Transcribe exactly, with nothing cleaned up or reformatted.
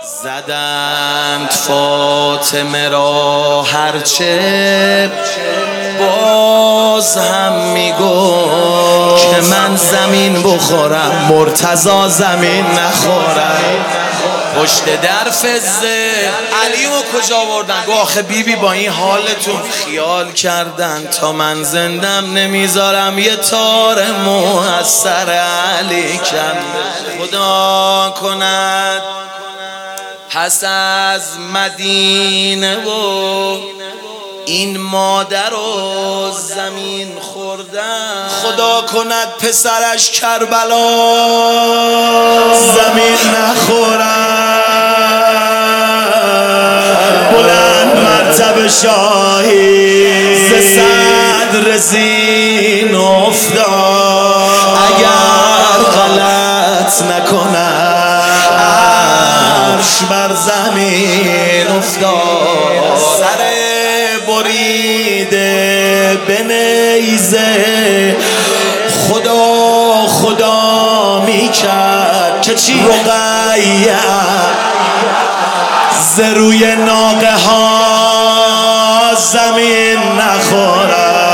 زدند فاطمه را هرچه باز هم میگفت که من زمین بخورم مرتضی زمین نخورم. پشت در فزه علیمو کجا بردن؟ گو آخه بیبی با این حالتون خیال کردن تا من زندم نمیذارم یه تار موثر علی کم. خدا کند پس از مدینه و این مادر و زمین خوردن، خدا کند پسرش کربلا زمین نخورن. بلند مرتبه شاهی ز صدر زین افتاد، اگر غلط نکنم عرش بر زمین افتاد. سر بریده به نیزه خدا خدا میکرد که چی؟ رقیه ز روی ناقه ها زمین نخورد.